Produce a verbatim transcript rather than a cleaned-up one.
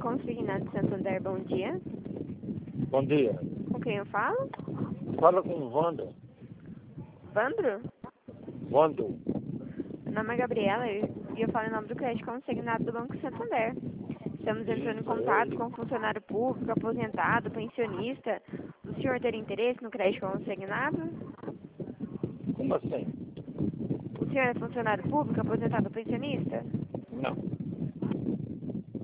Consignado Santander, bom dia. Bom dia. Com quem eu falo? Fala com o Wanda. Vandro? Wanda. Meu nome é Gabriela e eu falo em nome do crédito consignado do Banco Santander. Estamos entrando em contato com funcionário público, aposentado, pensionista. O senhor ter interesse no crédito consignado? Como assim? O senhor é funcionário público, aposentado, pensionista? Não.